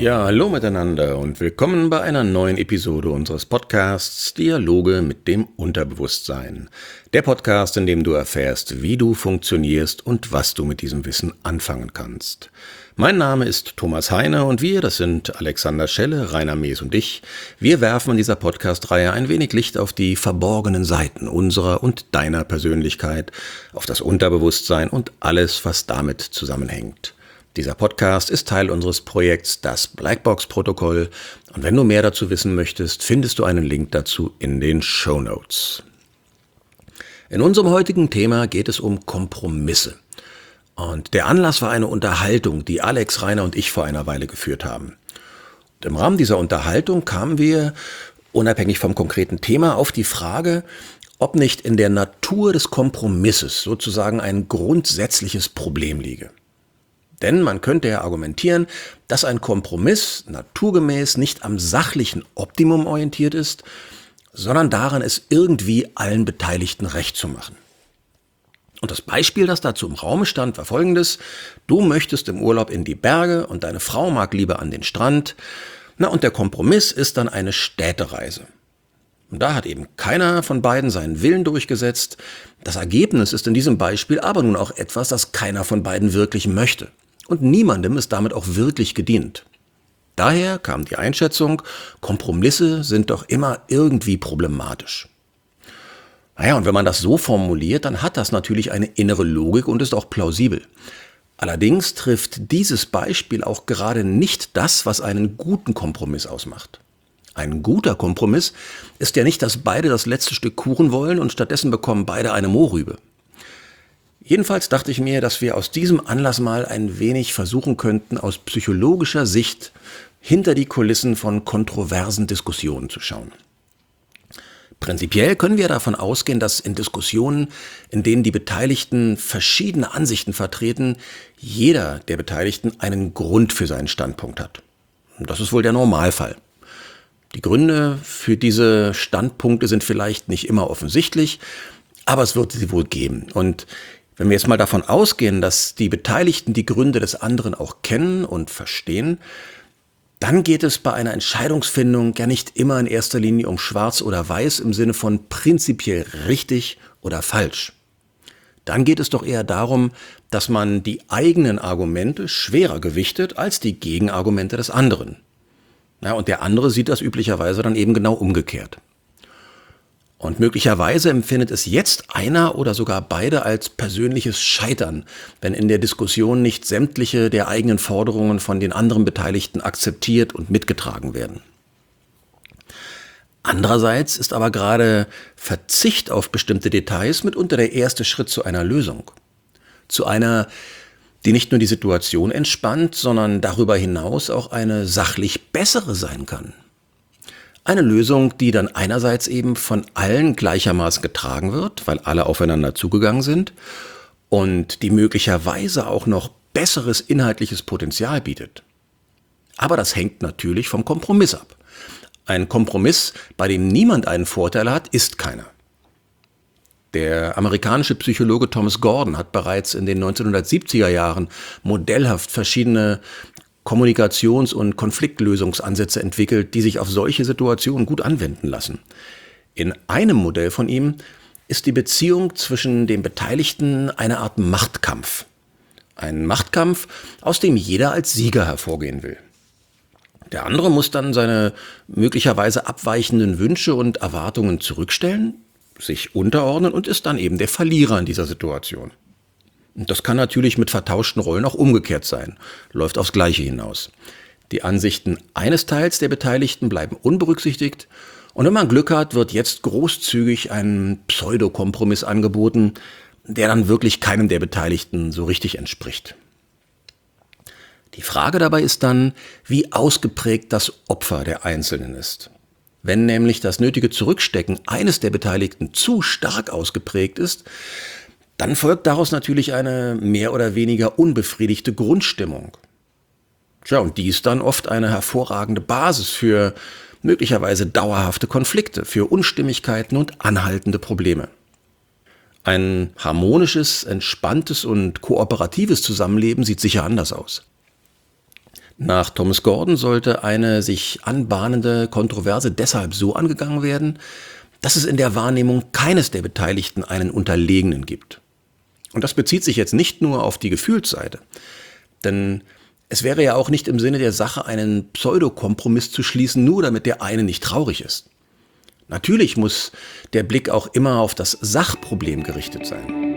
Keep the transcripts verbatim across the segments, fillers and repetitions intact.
Ja, hallo miteinander und willkommen bei einer neuen Episode unseres Podcasts Dialoge mit dem Unterbewusstsein. Der Podcast, in dem du erfährst, wie du funktionierst und was du mit diesem Wissen anfangen kannst. Mein Name ist Thomas Heine und wir, das sind Alexander Schelle, Rainer Mees und ich. Wir werfen in dieser Podcast-Reihe ein wenig Licht auf die verborgenen Seiten unserer und deiner Persönlichkeit, auf das Unterbewusstsein und alles, was damit zusammenhängt. Dieser Podcast ist Teil unseres Projekts Das Blackbox-Protokoll und wenn du mehr dazu wissen möchtest, findest du einen Link dazu in den Shownotes. In unserem heutigen Thema geht es um Kompromisse. Und der Anlass war eine Unterhaltung, die Alex, Rainer und ich vor einer Weile geführt haben. Und im Rahmen dieser Unterhaltung kamen wir, unabhängig vom konkreten Thema, auf die Frage, ob nicht in der Natur des Kompromisses sozusagen ein grundsätzliches Problem liege. Denn man könnte ja argumentieren, dass ein Kompromiss naturgemäß nicht am sachlichen Optimum orientiert ist, sondern daran, es irgendwie allen Beteiligten recht zu machen. Und das Beispiel, das dazu im Raum stand, war folgendes. Du möchtest im Urlaub in die Berge und deine Frau mag lieber an den Strand. Na, und der Kompromiss ist dann eine Städtereise. Und da hat eben keiner von beiden seinen Willen durchgesetzt. Das Ergebnis ist in diesem Beispiel aber nun auch etwas, das keiner von beiden wirklich möchte. Und niemandem ist damit auch wirklich gedient. Daher kam die Einschätzung, Kompromisse sind doch immer irgendwie problematisch. Naja, und wenn man das so formuliert, dann hat das natürlich eine innere Logik und ist auch plausibel. Allerdings trifft dieses Beispiel auch gerade nicht das, was einen guten Kompromiss ausmacht. Ein guter Kompromiss ist ja nicht, dass beide das letzte Stück Kuchen wollen und stattdessen bekommen beide eine Mohrrübe. Jedenfalls dachte ich mir, dass wir aus diesem Anlass mal ein wenig versuchen könnten, aus psychologischer Sicht hinter die Kulissen von kontroversen Diskussionen zu schauen. Prinzipiell können wir davon ausgehen, dass in Diskussionen, in denen die Beteiligten verschiedene Ansichten vertreten, jeder der Beteiligten einen Grund für seinen Standpunkt hat. Und das ist wohl der Normalfall. Die Gründe für diese Standpunkte sind vielleicht nicht immer offensichtlich, aber es wird sie wohl geben. Und wenn wir jetzt mal davon ausgehen, dass die Beteiligten die Gründe des anderen auch kennen und verstehen, dann geht es bei einer Entscheidungsfindung ja nicht immer in erster Linie um Schwarz oder Weiß im Sinne von prinzipiell richtig oder falsch. Dann geht es doch eher darum, dass man die eigenen Argumente schwerer gewichtet als die Gegenargumente des anderen. Ja, und der andere sieht das üblicherweise dann eben genau umgekehrt. Und möglicherweise empfindet es jetzt einer oder sogar beide als persönliches Scheitern, wenn in der Diskussion nicht sämtliche der eigenen Forderungen von den anderen Beteiligten akzeptiert und mitgetragen werden. Andererseits ist aber gerade Verzicht auf bestimmte Details mitunter der erste Schritt zu einer Lösung. Zu einer, die nicht nur die Situation entspannt, sondern darüber hinaus auch eine sachlich bessere sein kann. Eine Lösung, die dann einerseits eben von allen gleichermaßen getragen wird, weil alle aufeinander zugegangen sind und die möglicherweise auch noch besseres inhaltliches Potenzial bietet. Aber das hängt natürlich vom Kompromiss ab. Ein Kompromiss, bei dem niemand einen Vorteil hat, ist keiner. Der amerikanische Psychologe Thomas Gordon hat bereits in den neunzehnhundertsiebziger Jahren modellhaft verschiedene Kommunikations- und Konfliktlösungsansätze entwickelt, die sich auf solche Situationen gut anwenden lassen. In einem Modell von ihm ist die Beziehung zwischen den Beteiligten eine Art Machtkampf. Ein Machtkampf, aus dem jeder als Sieger hervorgehen will. Der andere muss dann seine möglicherweise abweichenden Wünsche und Erwartungen zurückstellen, sich unterordnen und ist dann eben der Verlierer in dieser Situation. Und das kann natürlich mit vertauschten Rollen auch umgekehrt sein, läuft aufs Gleiche hinaus. Die Ansichten eines Teils der Beteiligten bleiben unberücksichtigt und wenn man Glück hat, wird jetzt großzügig ein Pseudokompromiss angeboten, der dann wirklich keinem der Beteiligten so richtig entspricht. Die Frage dabei ist dann, wie ausgeprägt das Opfer der Einzelnen ist. Wenn nämlich das nötige Zurückstecken eines der Beteiligten zu stark ausgeprägt ist, dann folgt daraus natürlich eine mehr oder weniger unbefriedigte Grundstimmung. Tja, und die ist dann oft eine hervorragende Basis für möglicherweise dauerhafte Konflikte, für Unstimmigkeiten und anhaltende Probleme. Ein harmonisches, entspanntes und kooperatives Zusammenleben sieht sicher anders aus. Nach Thomas Gordon sollte eine sich anbahnende Kontroverse deshalb so angegangen werden, dass es in der Wahrnehmung keines der Beteiligten einen Unterlegenen gibt. Und das bezieht sich jetzt nicht nur auf die Gefühlsseite, denn es wäre ja auch nicht im Sinne der Sache, einen Pseudokompromiss zu schließen, nur damit der eine nicht traurig ist. Natürlich muss der Blick auch immer auf das Sachproblem gerichtet sein.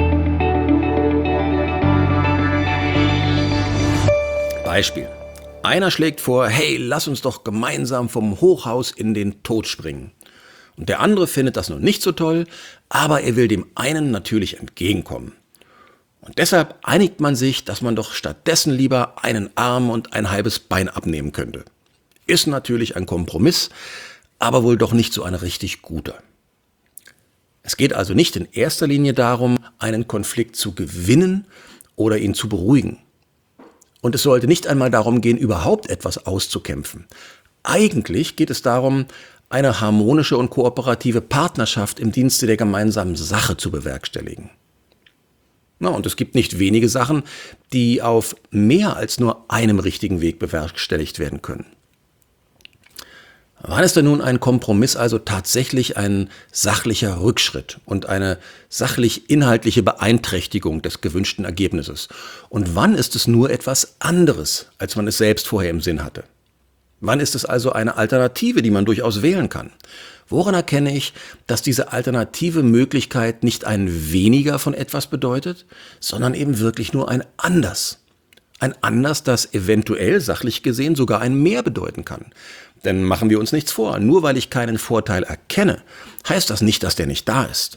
Beispiel. Einer schlägt vor, hey, lass uns doch gemeinsam vom Hochhaus in den Tod springen. Und der andere findet das nun nicht so toll, aber er will dem einen natürlich entgegenkommen. Und deshalb einigt man sich, dass man doch stattdessen lieber einen Arm und ein halbes Bein abnehmen könnte. Ist natürlich ein Kompromiss, aber wohl doch nicht so ein richtig guter. Es geht also nicht in erster Linie darum, einen Konflikt zu gewinnen oder ihn zu beruhigen. Und es sollte nicht einmal darum gehen, überhaupt etwas auszukämpfen. Eigentlich geht es darum, eine harmonische und kooperative Partnerschaft im Dienste der gemeinsamen Sache zu bewerkstelligen. Na, und es gibt nicht wenige Sachen, die auf mehr als nur einem richtigen Weg bewerkstelligt werden können. Wann ist denn nun ein Kompromiss also tatsächlich ein sachlicher Rückschritt und eine sachlich-inhaltliche Beeinträchtigung des gewünschten Ergebnisses? Und wann ist es nur etwas anderes, als man es selbst vorher im Sinn hatte? Wann ist es also eine Alternative, die man durchaus wählen kann? Woran erkenne ich, dass diese alternative Möglichkeit nicht ein Weniger von etwas bedeutet, sondern eben wirklich nur ein Anders? Ein Anders, das eventuell, sachlich gesehen, sogar ein Mehr bedeuten kann. Denn machen wir uns nichts vor, nur weil ich keinen Vorteil erkenne, heißt das nicht, dass der nicht da ist.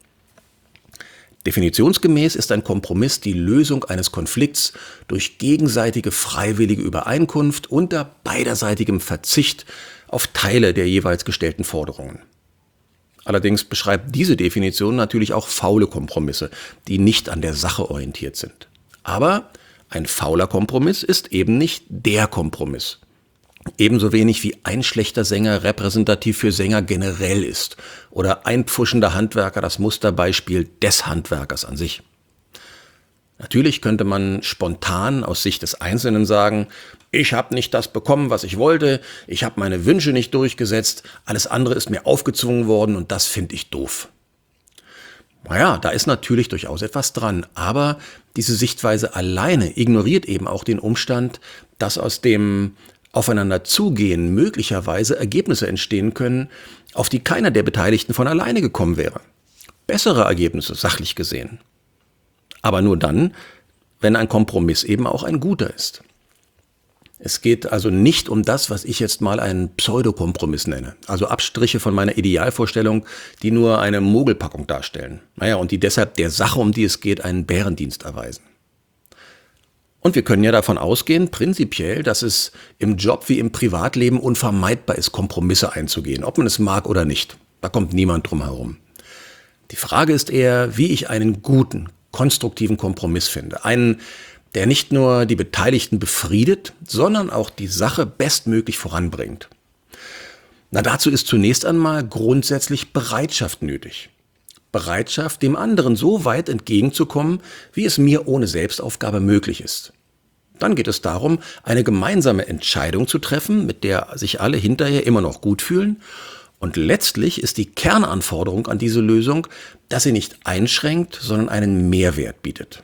Definitionsgemäß ist ein Kompromiss die Lösung eines Konflikts durch gegenseitige freiwillige Übereinkunft unter beiderseitigem Verzicht auf Teile der jeweils gestellten Forderungen. Allerdings beschreibt diese Definition natürlich auch faule Kompromisse, die nicht an der Sache orientiert sind. Aber ein fauler Kompromiss ist eben nicht der Kompromiss. Ebenso wenig wie ein schlechter Sänger repräsentativ für Sänger generell ist oder ein pfuschender Handwerker das Musterbeispiel des Handwerkers an sich. Natürlich könnte man spontan aus Sicht des Einzelnen sagen, ich habe nicht das bekommen, was ich wollte, ich habe meine Wünsche nicht durchgesetzt, alles andere ist mir aufgezwungen worden und das finde ich doof. Naja, da ist natürlich durchaus etwas dran, aber diese Sichtweise alleine ignoriert eben auch den Umstand, dass aus dem Aufeinander zugehen möglicherweise Ergebnisse entstehen können, auf die keiner der Beteiligten von alleine gekommen wäre. Bessere Ergebnisse, sachlich gesehen. Aber nur dann, wenn ein Kompromiss eben auch ein guter ist. Es geht also nicht um das, was ich jetzt mal einen Pseudokompromiss nenne. Also Abstriche von meiner Idealvorstellung, die nur eine Mogelpackung darstellen. Naja, und die deshalb der Sache, um die es geht, einen Bärendienst erweisen. Und wir können ja davon ausgehen, prinzipiell, dass es im Job wie im Privatleben unvermeidbar ist, Kompromisse einzugehen, ob man es mag oder nicht. Da kommt niemand drum herum. Die Frage ist eher, wie ich einen guten, konstruktiven Kompromiss finde. Einen, der nicht nur die Beteiligten befriedet, sondern auch die Sache bestmöglich voranbringt. Na, dazu ist zunächst einmal grundsätzlich Bereitschaft nötig. Bereitschaft, dem anderen so weit entgegenzukommen, wie es mir ohne Selbstaufgabe möglich ist. Dann geht es darum, eine gemeinsame Entscheidung zu treffen, mit der sich alle hinterher immer noch gut fühlen. Und letztlich ist die Kernanforderung an diese Lösung, dass sie nicht einschränkt, sondern einen Mehrwert bietet.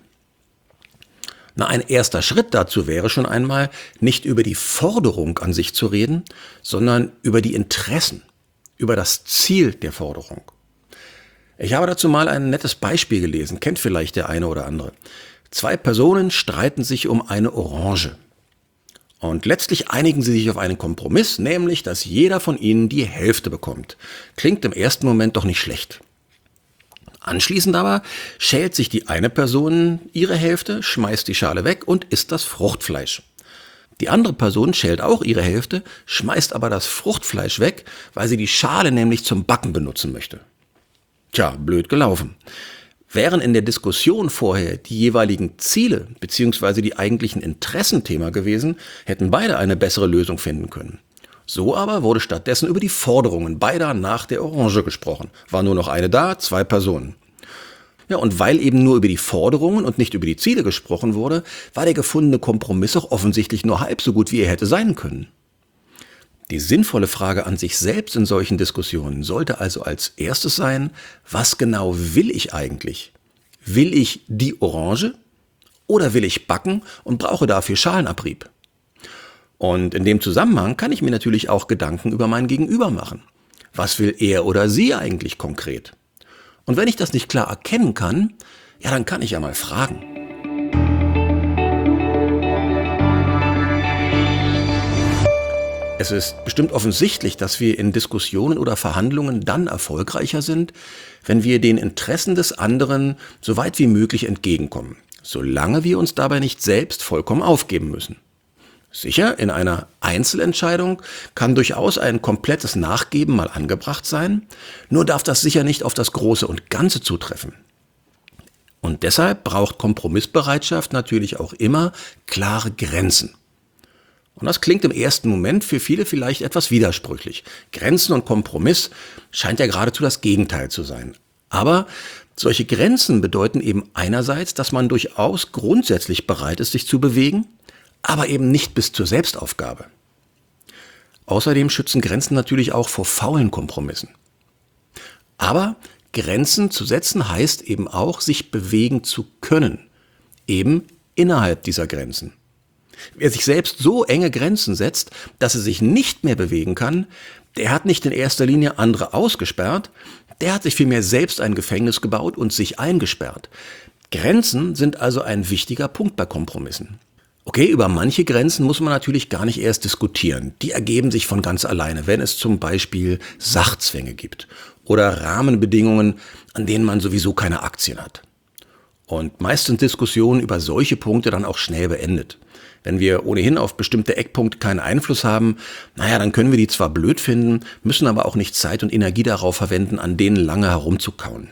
Na, ein erster Schritt dazu wäre schon einmal, nicht über die Forderung an sich zu reden, sondern über die Interessen, über das Ziel der Forderung. Ich habe dazu mal ein nettes Beispiel gelesen, kennt vielleicht der eine oder andere. Zwei Personen streiten sich um eine Orange. Und letztlich einigen sie sich auf einen Kompromiss, nämlich, dass jeder von ihnen die Hälfte bekommt. Klingt im ersten Moment doch nicht schlecht. Anschließend aber schält sich die eine Person ihre Hälfte, schmeißt die Schale weg und isst das Fruchtfleisch. Die andere Person schält auch ihre Hälfte, schmeißt aber das Fruchtfleisch weg, weil sie die Schale nämlich zum Backen benutzen möchte. Tja, blöd gelaufen. Wären in der Diskussion vorher die jeweiligen Ziele bzw. die eigentlichen Interessen Thema gewesen, hätten beide eine bessere Lösung finden können. So aber wurde stattdessen über die Forderungen beider nach der Orange gesprochen. War nur noch eine da, zwei Personen. Ja, und weil eben nur über die Forderungen und nicht über die Ziele gesprochen wurde, war der gefundene Kompromiss auch offensichtlich nur halb so gut, wie er hätte sein können. Die sinnvolle Frage an sich selbst in solchen Diskussionen sollte also als erstes sein, was genau will ich eigentlich? Will ich die Orange oder will ich backen und brauche dafür Schalenabrieb? Und in dem Zusammenhang kann ich mir natürlich auch Gedanken über mein Gegenüber machen. Was will er oder sie eigentlich konkret? Und wenn ich das nicht klar erkennen kann, ja, dann kann ich ja mal fragen. Es ist bestimmt offensichtlich, dass wir in Diskussionen oder Verhandlungen dann erfolgreicher sind, wenn wir den Interessen des anderen so weit wie möglich entgegenkommen, solange wir uns dabei nicht selbst vollkommen aufgeben müssen. Sicher, in einer Einzelentscheidung kann durchaus ein komplettes Nachgeben mal angebracht sein, nur darf das sicher nicht auf das Große und Ganze zutreffen. Und deshalb braucht Kompromissbereitschaft natürlich auch immer klare Grenzen. Und das klingt im ersten Moment für viele vielleicht etwas widersprüchlich. Grenzen und Kompromiss scheint ja geradezu das Gegenteil zu sein. Aber solche Grenzen bedeuten eben einerseits, dass man durchaus grundsätzlich bereit ist, sich zu bewegen, aber eben nicht bis zur Selbstaufgabe. Außerdem schützen Grenzen natürlich auch vor faulen Kompromissen. Aber Grenzen zu setzen heißt eben auch, sich bewegen zu können, eben innerhalb dieser Grenzen. Wer sich selbst so enge Grenzen setzt, dass er sich nicht mehr bewegen kann, der hat nicht in erster Linie andere ausgesperrt, der hat sich vielmehr selbst ein Gefängnis gebaut und sich eingesperrt. Grenzen sind also ein wichtiger Punkt bei Kompromissen. Okay, über manche Grenzen muss man natürlich gar nicht erst diskutieren. Die ergeben sich von ganz alleine, wenn es zum Beispiel Sachzwänge gibt oder Rahmenbedingungen, an denen man sowieso keine Aktien hat. Und meist sind Diskussionen über solche Punkte dann auch schnell beendet. Wenn wir ohnehin auf bestimmte Eckpunkte keinen Einfluss haben, naja, dann können wir die zwar blöd finden, müssen aber auch nicht Zeit und Energie darauf verwenden, an denen lange herumzukauen.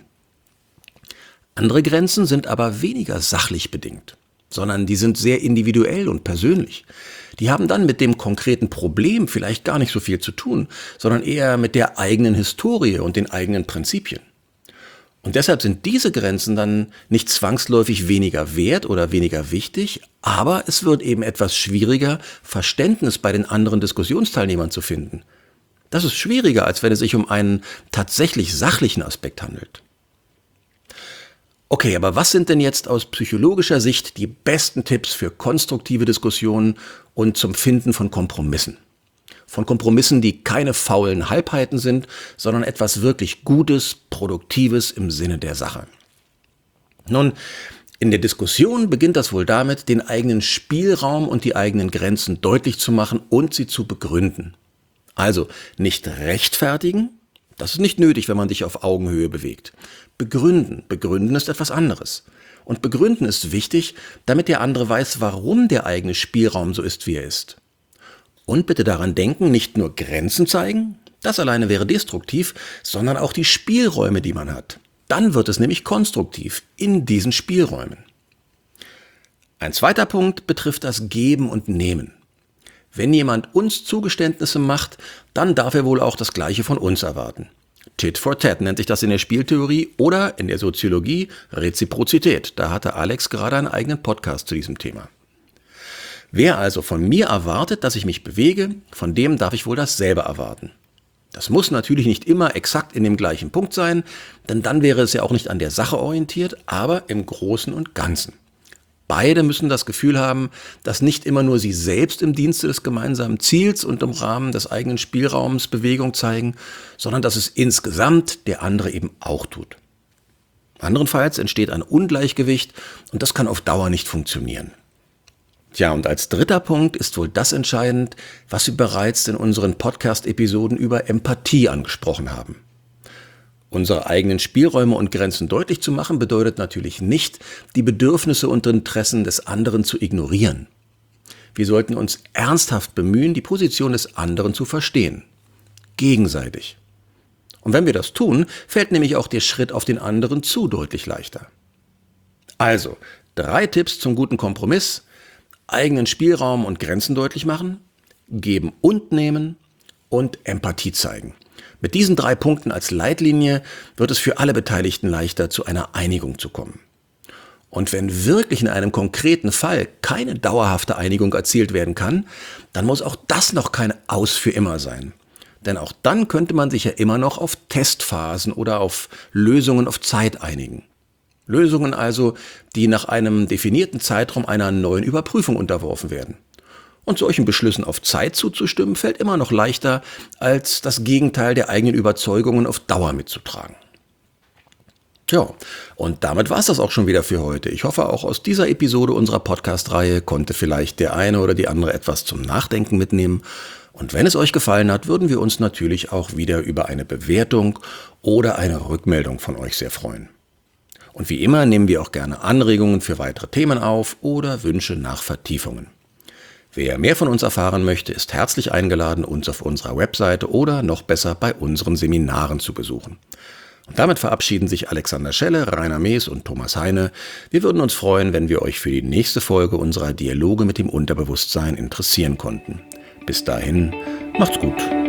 Andere Grenzen sind aber weniger sachlich bedingt, sondern die sind sehr individuell und persönlich. Die haben dann mit dem konkreten Problem vielleicht gar nicht so viel zu tun, sondern eher mit der eigenen Historie und den eigenen Prinzipien. Und deshalb sind diese Grenzen dann nicht zwangsläufig weniger wert oder weniger wichtig, aber es wird eben etwas schwieriger, Verständnis bei den anderen Diskussionsteilnehmern zu finden. Das ist schwieriger, als wenn es sich um einen tatsächlich sachlichen Aspekt handelt. Okay, aber was sind denn jetzt aus psychologischer Sicht die besten Tipps für konstruktive Diskussionen und zum Finden von Kompromissen? Von Kompromissen, die keine faulen Halbheiten sind, sondern etwas wirklich Gutes, Produktives im Sinne der Sache. Nun, in der Diskussion beginnt das wohl damit, den eigenen Spielraum und die eigenen Grenzen deutlich zu machen und sie zu begründen. Also nicht rechtfertigen, das ist nicht nötig, wenn man sich auf Augenhöhe bewegt. Begründen, begründen ist etwas anderes. Und begründen ist wichtig, damit der andere weiß, warum der eigene Spielraum so ist, wie er ist. Und bitte daran denken, nicht nur Grenzen zeigen, das alleine wäre destruktiv, sondern auch die Spielräume, die man hat. Dann wird es nämlich konstruktiv in diesen Spielräumen. Ein zweiter Punkt betrifft das Geben und Nehmen. Wenn jemand uns Zugeständnisse macht, dann darf er wohl auch das Gleiche von uns erwarten. Tit for tat nennt sich das in der Spieltheorie oder in der Soziologie Reziprozität. Da hatte Alex gerade einen eigenen Podcast zu diesem Thema. Wer also von mir erwartet, dass ich mich bewege, von dem darf ich wohl dasselbe erwarten. Das muss natürlich nicht immer exakt in dem gleichen Punkt sein, denn dann wäre es ja auch nicht an der Sache orientiert, aber im Großen und Ganzen. Beide müssen das Gefühl haben, dass nicht immer nur sie selbst im Dienste des gemeinsamen Ziels und im Rahmen des eigenen Spielraums Bewegung zeigen, sondern dass es insgesamt der andere eben auch tut. Anderenfalls entsteht ein Ungleichgewicht und das kann auf Dauer nicht funktionieren. Tja, und als dritter Punkt ist wohl das entscheidend, was wir bereits in unseren Podcast-Episoden über Empathie angesprochen haben. Unsere eigenen Spielräume und Grenzen deutlich zu machen, bedeutet natürlich nicht, die Bedürfnisse und Interessen des anderen zu ignorieren. Wir sollten uns ernsthaft bemühen, die Position des anderen zu verstehen. Gegenseitig. Und wenn wir das tun, fällt nämlich auch der Schritt auf den anderen zu deutlich leichter. Also, drei Tipps zum guten Kompromiss: eigenen Spielraum und Grenzen deutlich machen, geben und nehmen und Empathie zeigen. Mit diesen drei Punkten als Leitlinie wird es für alle Beteiligten leichter, zu einer Einigung zu kommen. Und wenn wirklich in einem konkreten Fall keine dauerhafte Einigung erzielt werden kann, dann muss auch das noch kein Aus für immer sein. Denn auch dann könnte man sich ja immer noch auf Testphasen oder auf Lösungen auf Zeit einigen. Lösungen also, die nach einem definierten Zeitraum einer neuen Überprüfung unterworfen werden. Und solchen Beschlüssen auf Zeit zuzustimmen, fällt immer noch leichter, als das Gegenteil der eigenen Überzeugungen auf Dauer mitzutragen. Tja, und damit war es das auch schon wieder für heute. Ich hoffe, auch aus dieser Episode unserer Podcast-Reihe konnte vielleicht der eine oder die andere etwas zum Nachdenken mitnehmen. Und wenn es euch gefallen hat, würden wir uns natürlich auch wieder über eine Bewertung oder eine Rückmeldung von euch sehr freuen. Und wie immer nehmen wir auch gerne Anregungen für weitere Themen auf oder Wünsche nach Vertiefungen. Wer mehr von uns erfahren möchte, ist herzlich eingeladen, uns auf unserer Webseite oder noch besser bei unseren Seminaren zu besuchen. Und damit verabschieden sich Alexander Schelle, Rainer Mees und Thomas Heine. Wir würden uns freuen, wenn wir euch für die nächste Folge unserer Dialoge mit dem Unterbewusstsein interessieren konnten. Bis dahin, macht's gut.